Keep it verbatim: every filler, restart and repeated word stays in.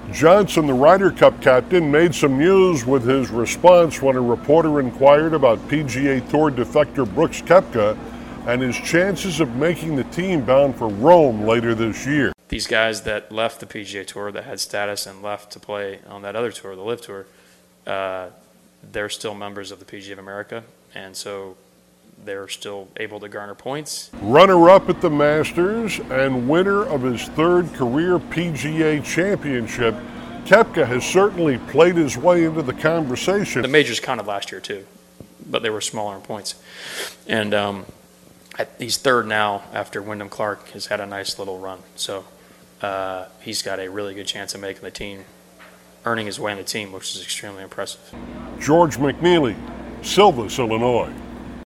Johnson, the Ryder Cup captain, made some news with his response when a reporter inquired about P G A Tour defector Brooks Koepka and his chances of making the team bound for Rome later this year. These guys that left the P G A Tour that had status and left to play on that other tour, the LIV Tour, uh, they're still members of the P G A of America, and so they're still able to garner points. Runner-up at the Masters and winner of his third career P G A championship, Koepka has certainly played his way into the conversation. The majors counted last year too, but they were smaller in points. And um, he's third now after Wyndham Clark has had a nice little run. So uh, he's got a really good chance of making the team, earning his way in the team, which is extremely impressive. George McNeely, Silvis, Illinois.